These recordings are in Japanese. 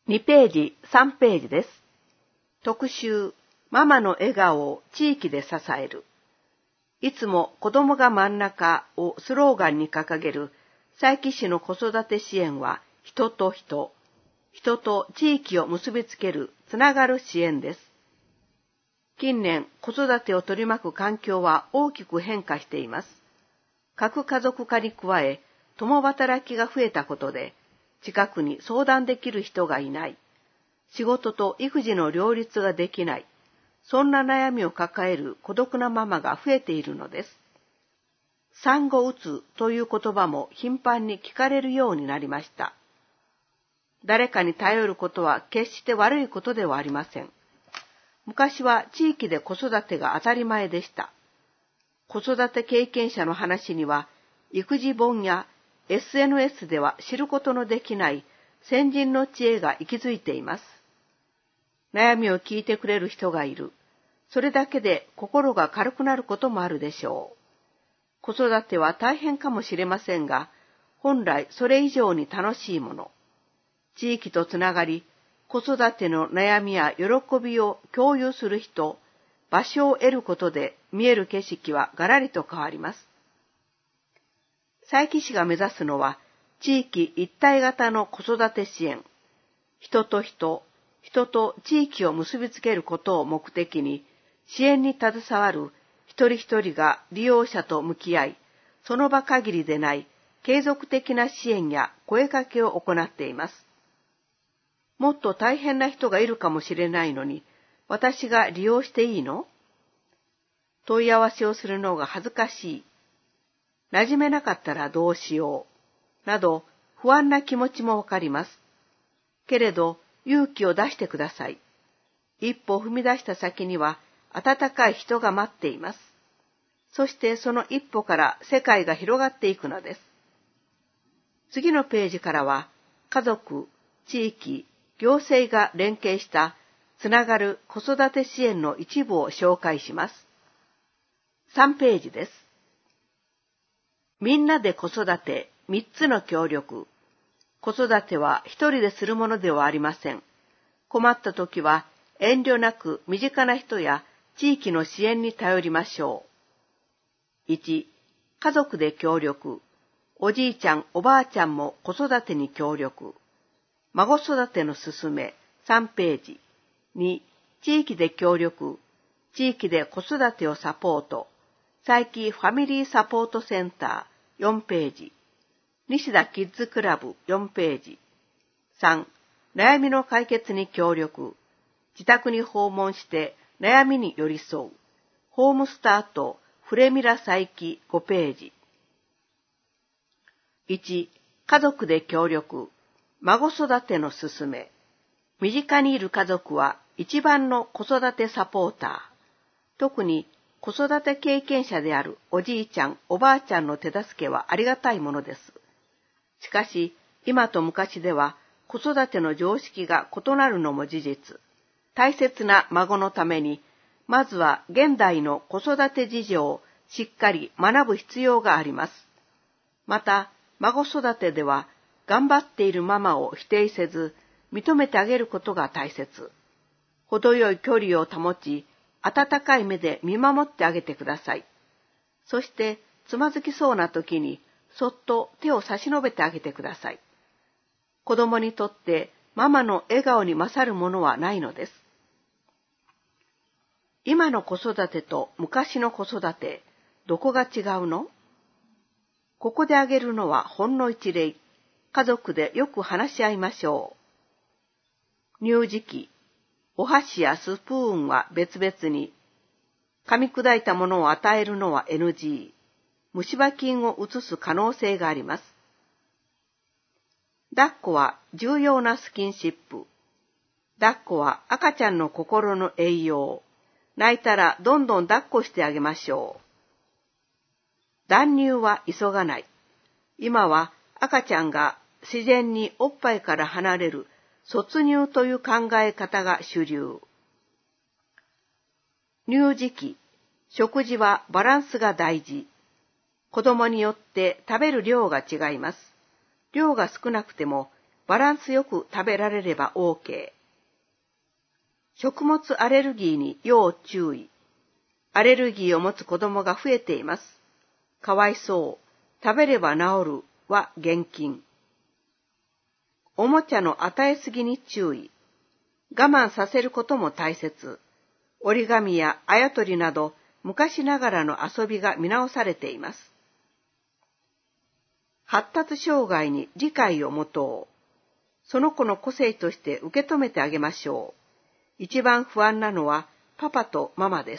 2ページ、3ページです。特集、ママの笑顔を地域で支える。いつも子供が真ん中をスローガンに掲げる佐伯市の子育て支援は人と人、人と地域を結びつけるつながる支援です。近年、子育てを取り巻く環境は大きく変化しています。核家族化に加え、共働きが増えたことで、近くに相談できる人がいない。仕事と育児の両立ができない。そんな悩みを抱える孤独なママが増えているのです。産後うつという言葉も頻繁に聞かれるようになりました。誰かに頼ることは決して悪いことではありません。昔は地域で子育てが当たり前でした。子育て経験者の話には、育児本やSNS では知ることのできない先人の知恵が息づいています。悩みを聞いてくれる人がいる。それだけで心が軽くなることもあるでしょう。子育ては大変かもしれませんが、本来それ以上に楽しいもの。地域とつながり、子育ての悩みや喜びを共有する人、場所を得ることで見える景色はガラリと変わります。佐伯市が目指すのは、地域一体型の子育て支援。人と人、人と地域を結びつけることを目的に、支援に携わる一人一人が利用者と向き合い、その場限りでない継続的な支援や声かけを行っています。もっと大変な人がいるかもしれないのに、私が利用していいの？問い合わせをするのが恥ずかしい。馴染めなかったらどうしよう。など、不安な気持ちもわかります。けれど、勇気を出してください。一歩踏み出した先には、温かい人が待っています。そしてその一歩から世界が広がっていくのです。次のページからは、家族、地域、行政が連携したつながる子育て支援の一部を紹介します。3ページです。みんなで子育て3つの協力。子育ては一人でするものではありません。困った時は遠慮なく身近な人や地域の支援に頼りましょう。1、家族で協力。おじいちゃん、おばあちゃんも子育てに協力。孫育てのすすめ3ページ。2、地域で協力。地域で子育てをサポート。佐伯ファミリーサポートセンター4ページ。西田キッズクラブ4ページ。3、悩みの解決に協力。自宅に訪問して悩みに寄り添う。ホームスタートフレミラ佐伯5ページ。1、家族で協力。孫育てのすすめ。身近にいる家族は一番の子育てサポーター。特に子育て経験者であるおじいちゃん、おばあちゃんの手助けはありがたいものです。しかし、今と昔では子育ての常識が異なるのも事実。大切な孫のために、まずは現代の子育て事情をしっかり学ぶ必要があります。また、孫育てでは頑張っているママを否定せず、認めてあげることが大切。程よい距離を保ち、温かい目で見守ってあげてください。そして、つまずきそうな時に、そっと手を差し伸べてあげてください。子供にとってママの笑顔に勝るものはないのです。今の子育てと昔の子育て、どこが違うの？ここで挙げるのはほんの一例。家族でよく話し合いましょう。乳児期。お箸やスプーンは別々に。噛み砕いたものを与えるのは NG。虫歯菌を移す可能性があります。抱っこは重要なスキンシップ。抱っこは赤ちゃんの心の栄養。泣いたらどんどん抱っこしてあげましょう。断乳は急がない。今は赤ちゃんが自然におっぱいから離れる卒乳という考え方が主流。乳児期、食事はバランスが大事。子供によって食べる量が違います。量が少なくてもバランスよく食べられれば OK。食物アレルギーに要注意。アレルギーを持つ子供が増えています。かわいそう。食べれば治るは厳禁。おもちゃの与えすぎに注意。我慢させることも大切。折り紙やあやとりなど昔ながらの遊びが見直されています。発達障害に理解を持とう。その子の個性として受け止めてあげましょう。一番不安なのはパパとママです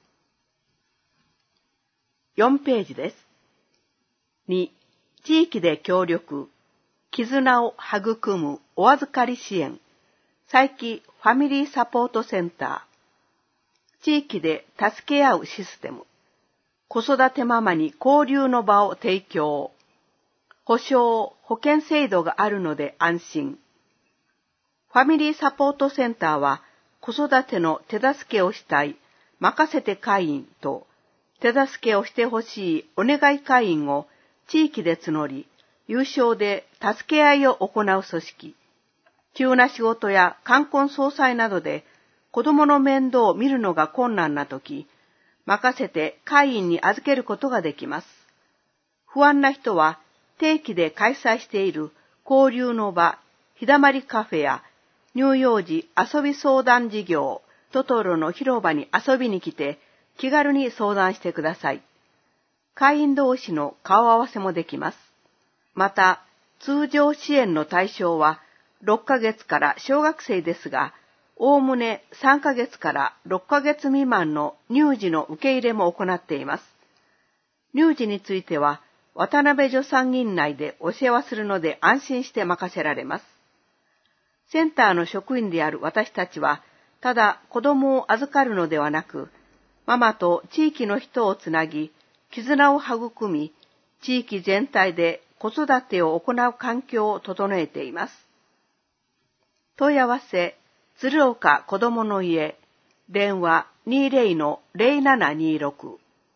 。4ページです。2、地域で協力、絆を育むお預かり支援、佐伯ファミリーサポートセンター、地域で助け合うシステム、子育てママに交流の場を提供、保障・保険制度があるので安心。ファミリーサポートセンターは、子育ての手助けをしたい、任せて会員と、手助けをしてほしいお願い会員を地域で募り、有償で助け合いを行う組織。急な仕事や冠婚葬祭などで子供の面倒を見るのが困難なとき、任せて会員に預けることができます。不安な人は定期で開催している交流の場、日だまりカフェや乳幼児遊び相談事業、トトロの広場に遊びに来て気軽に相談してください。会員同士の顔合わせもできます。また、通常支援の対象は6ヶ月から小学生ですが、おおむね3ヶ月から6ヶ月未満の乳児の受け入れも行っています。乳児については、渡辺助産院内でお世話するので安心して任せられます。センターの職員である私たちは、ただ子供を預かるのではなく、ママと地域の人をつなぎ、絆を育み、地域全体で子育てを行う環境を整えています。問い合わせ、鶴岡こどもの家、電話 20-0726。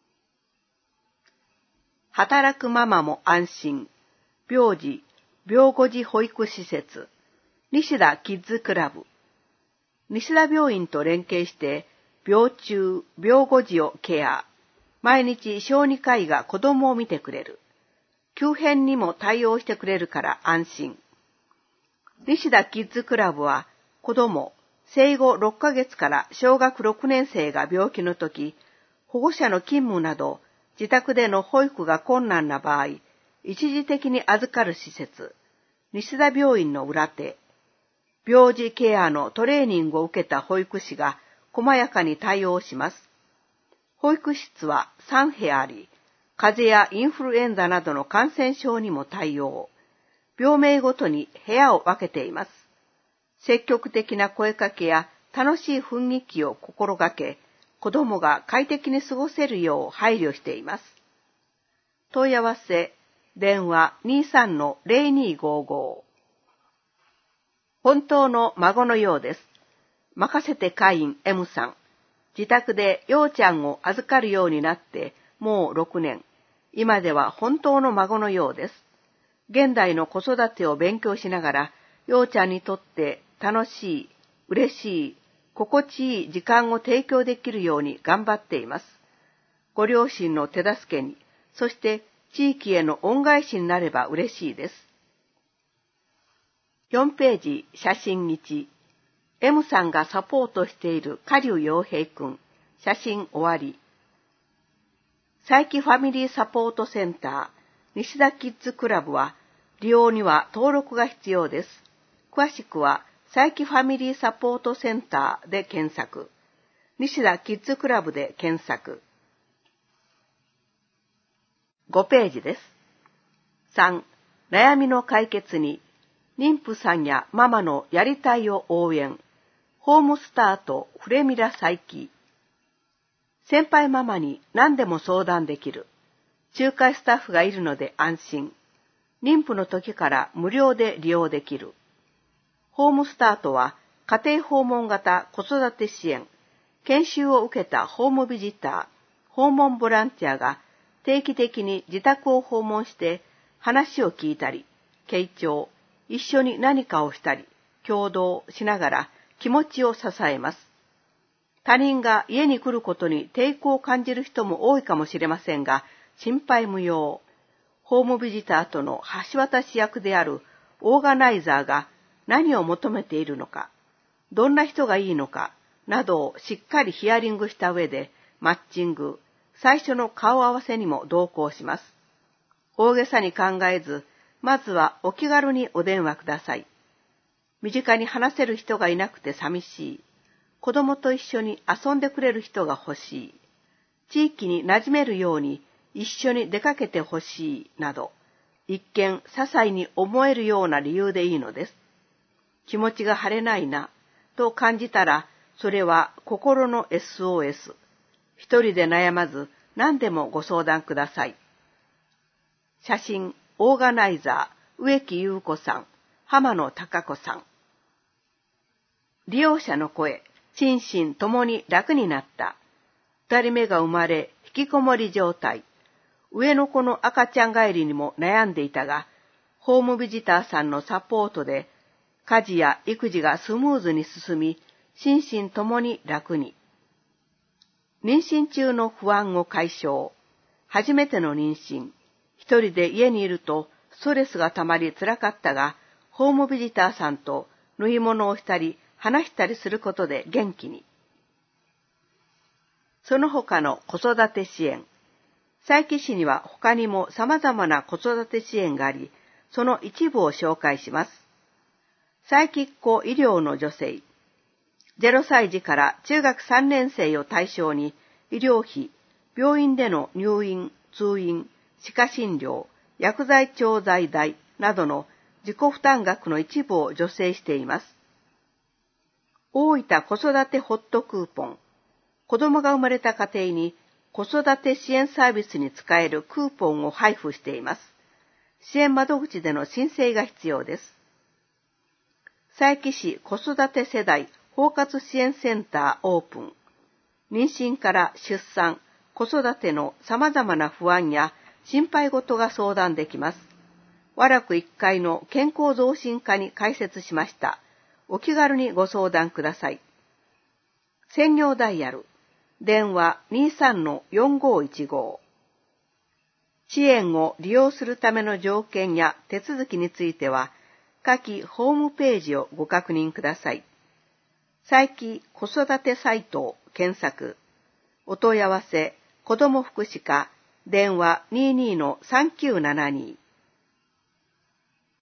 働くママも安心、病児、病後児保育施設、西田キッズクラブ。西田病院と連携して、病中、病後児をケア。毎日小児科医が子供を見てくれる。急変にも対応してくれるから安心。西田キッズクラブは、子供、生後6ヶ月から小学6年生が病気の時、保護者の勤務など、自宅での保育が困難な場合、一時的に預かる施設、西田病院の裏手、病児ケアのトレーニングを受けた保育士が細やかに対応します。保育室は3部屋あり、風邪やインフルエンザなどの感染症にも対応。病名ごとに部屋を分けています。積極的な声かけや楽しい雰囲気を心がけ、子供が快適に過ごせるよう配慮しています。問い合わせ、電話 23-0255。本当の孫のようです。任せて会員 M さん。自宅でようちゃんを預かるようになってもう6年。今では本当の孫のようです。現代の子育てを勉強しながら、ようちゃんにとって楽しい、嬉しい、心地いい時間を提供できるように頑張っています。ご両親の手助けに、そして地域への恩返しになれば嬉しいです。4ページ写真1。M さんがサポートしている下流陽平くん。写真終わり。佐伯ファミリーサポートセンター、西田キッズクラブは、利用には登録が必要です。詳しくは、佐伯ファミリーサポートセンターで検索。西田キッズクラブで検索。5ページです。3、悩みの解決に、妊婦さんやママのやりたいを応援。ホームスタートフレミラ佐伯。先輩ママに何でも相談できる。仲介スタッフがいるので安心。妊婦の時から無料で利用できる。ホームスタートは家庭訪問型子育て支援。研修を受けたホームビジター、訪問ボランティアが定期的に自宅を訪問して話を聞いたり、傾聴、 一緒に何かをしたり、共同しながら気持ちを支えます。他人が家に来ることに抵抗を感じる人も多いかもしれませんが、心配無用。ホームビジターとの橋渡し役であるオーガナイザーが何を求めているのか、どんな人がいいのか、などをしっかりヒアリングした上で、マッチング、最初の顔合わせにも同行します。大げさに考えず、まずはお気軽にお電話ください。身近に話せる人がいなくて寂しい。子供と一緒に遊んでくれる人が欲しい。地域に馴染めるように一緒に出かけて欲しいなど、一見些細に思えるような理由でいいのです。気持ちが晴れないなと感じたら、それは心の SOS。一人で悩まず何でもご相談ください。写真、オーガナイザー、植木優子さん、浜野貴子さん。利用者の声、心身ともに楽になった。二人目が生まれ、引きこもり状態。上の子の赤ちゃん帰りにも悩んでいたが、ホームビジターさんのサポートで、家事や育児がスムーズに進み、心身ともに楽に。妊娠中の不安を解消。初めての妊娠。一人で家にいるとストレスがたまり辛かったが、ホームビジターさんと縫い物をしたり話したりすることで元気に。その他の子育て支援。佐伯市には他にも様々な子育て支援があり、その一部を紹介します。佐伯っ子医療の助成。0歳児から中学3年生を対象に、医療費、病院での入院、通院、歯科診療、薬剤調剤代などの自己負担額の一部を助成しています。大分子育てホットクーポン。子供が生まれた家庭に子育て支援サービスに使えるクーポンを配布しています。支援窓口での申請が必要です。佐伯市子育て世代包括支援センターオープン。妊娠から出産、子育ての様々な不安や心配事が相談できます。和楽1階の健康増進課に開設しました。お気軽にご相談ください。専業ダイヤル。電話 23-4515。支援を利用するための条件や手続きについては、下記ホームページをご確認ください。佐伯子育てサイトを検索。お問い合わせ、子ども福祉課、電話 22-3972。